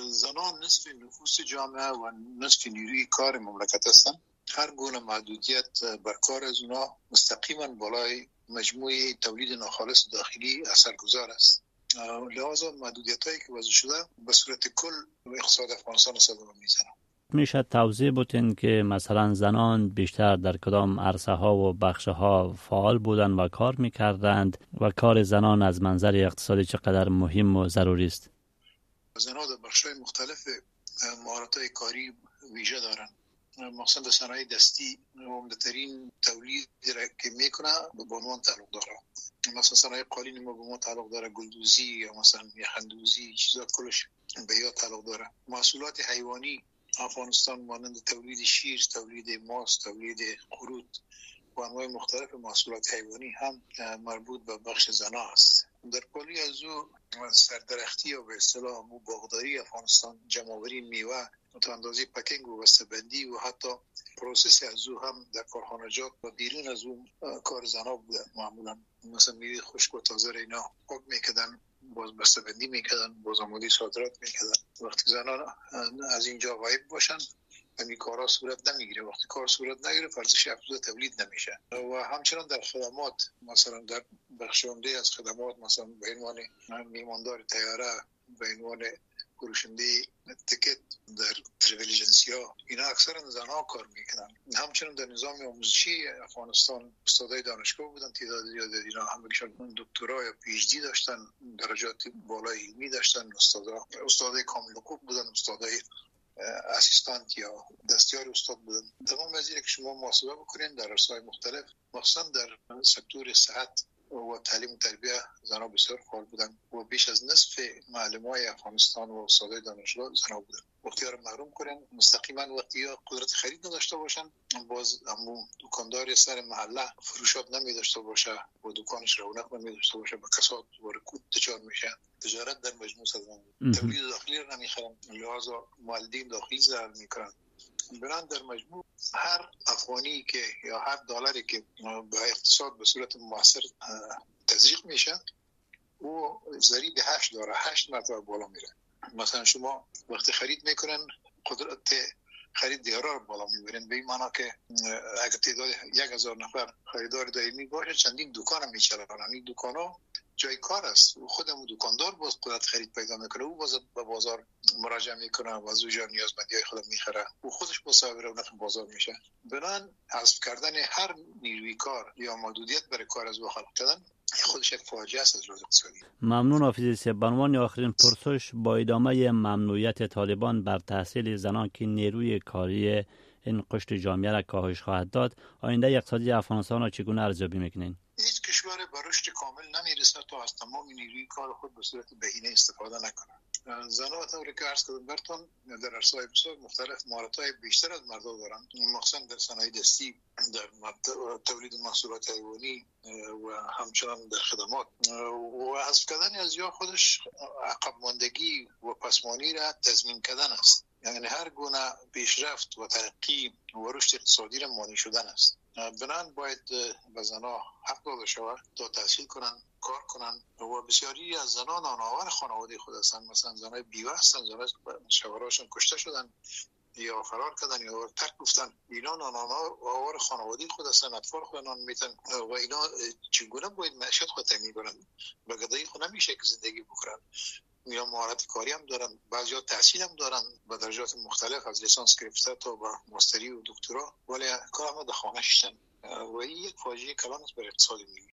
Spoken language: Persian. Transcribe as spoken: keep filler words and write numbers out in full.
زنان نصف نفوس جامعه و نصف نیروی کار مملکت هستند. هر گونه محدودیت بر کار از اونا مستقیما بالای مجموعه تولید ناخالص داخلی اثرگذار است. لحاظا محدودیتایی که وضع شده به صورت کل اقتصاد افغانستان صدمه میزنه. میشه توضیح بودین که مثلا زنان بیشتر در کدام عرصه ها و بخش ها فعال بودن و کار میکردند و کار زنان از منظر اقتصادی چقدر مهم و ضروری است؟ زنان در بخش های مختلف مهارت های کاری ویژه دارند. مخصوصا در صنایع دستی عمده‌ترین تولید را که میکنه به بانوان تعلق داره. مثلا صنایع قالین ما به ما تعلق داره، گلدوزی یا مثلا یخندوزی، چیزا کلش به یا تعلق داره. محصولات حیوانی افغانستان مانند تولید شیر، تولید ماست، تولید قرود و انواع مختلف محصولات حیوانی هم مربوط به بخش زنا است. در کلی از او سردرختی یا به اصطلاح باغداری افغانستان، جمع‌آوری میوه تا اندازه پکینگ و بسته‌بندی و حتی پروسس از او هم در کارخانجات و بیرون از او کار زنا بوده. معمولا مثلا میوه خشک و تازه را اینا پاک میکردن، باز بسته‌بندی میکردن، باز آماده صادرات میکردن. وقتی زنان از اینجا غایب باشن این کارا صورت نمیگیره. وقتی کار صورت نگیره ارزش افزوده تولید نمیشه. و همچنان در خدمات، مثلا در بخش عمده از خدمات، مثلا به عنوان میماندار طیاره، به عنوان فروشنده تیکت در ترافل ایجنسی‌ها، اینا اکثرا زنها کار میکنن. همچنین در نظام آموزشی افغانستان استادای دانشگاه بودن، تعداد زیادی اینا هم بگشن دکترا یا پی اچ دی داشتن، درجات بالای علمی داشتن، استادا استادای کامل حقوق بودن، استادای اسیستانت یا دستیار استاد بودن. تمام از اینکه شما محاسبه بکنین در عرصه‌های مختلف، مخصوصا در سکتور صحت و تعلیم و تربیه زنها بسیار فعال بودن و بیش از نصف معلمای افغانستان و استادای دانشگاه زنها بودن. وقتی ها رو محروم کنن مستقیما، وقتی ها قدرت خرید نداشته باشن، باز همون دکاندار سر محله فروشات نمی داشته باشه و دکانش رونق نمی داشته باشه، به کساد و رکود دچار میشه. تجارت در مجموع صدمه، تولید داخلی رو نمیخرن، لحاظا والدین داخلی ضرر میکنن. بران در مجموع هر افغانی که یا هر دلاری که به اقتصاد به صورت مؤثر تزریق میشه و ضریب هشت داره، هشت مرتبه بالا میره. مثلا شما وقتی خرید میکنن قدرت خرید دیارا رو بالا میبرین، به این معنا که اگر تعداد یک هزار نفر خریدار دائمی باشه چندین دکان هم میچرانن. این دکان ها جای کار است و خودمون دکاندار باز قدرت خرید پیدا میکنه، او باز به بازار مراجعه میکنه و از اونجا نیازمندی های خودم میخره و خودش مصاحبه رونق بازار میشه. بنان حذف کردن هر نیروی کار یا محدودیت برای کار از او خلق کردن خودش یک فاجعه است از لحاظ اقتصادی. ممنون حافظ صاحب. به عنوان آخرین پرسش، با ادامه ممنوعیت طالبان بر تحصیل زنان که نیروی کاری این قشر جامعه را کاهش خواهد داد، آینده اقتصادی افغانستان را چگونه ارزیابی میکنین؟ هیچ کشور به رشد کامل نمیرسه تا از تمام نیروی کار خود به صورت بهینه استفاده نکنه. زنان طوری که عرض کردم براتون در عرصه‌های بسیار مختلف مهارت‌های بیشتر از مردها دارن، مخصوصا در صنایع دستی، در تولید محصولات حیوانی و همچنان در خدمات. و حذف کردن از یا خودش عقب ماندگی و پسمانی را تضمین کردن است. یعنی هر گونه پیشرفت و ترقی و رشد اقتصادی را مانع شدن است. بنابراین باید به زنها حق داده شود تا تحصیل کنن، کار کنن و بسیاری از زنان آناور خانواده خود هستند. مثلا زنای بیوه هستند، زنای شوهراشون کشته شدن یا فرار کردن یا ترک گفتن، اینا آناور خانواده خود هستند، اطفال خودشون میتن و اینا چگونه باید معیشت خود تامین کنن؟ به گدایی خود نمیشه که زندگی بکنن. یا مهارت کاری هم دارن، بعضیا تحصیل هم دارن به درجات مختلف از لیسانس گرفته تا به ماستری و دکترا، ولی کار هم در خانه شدن و این یک فاجعه کلان است برای اقتصاد ملی.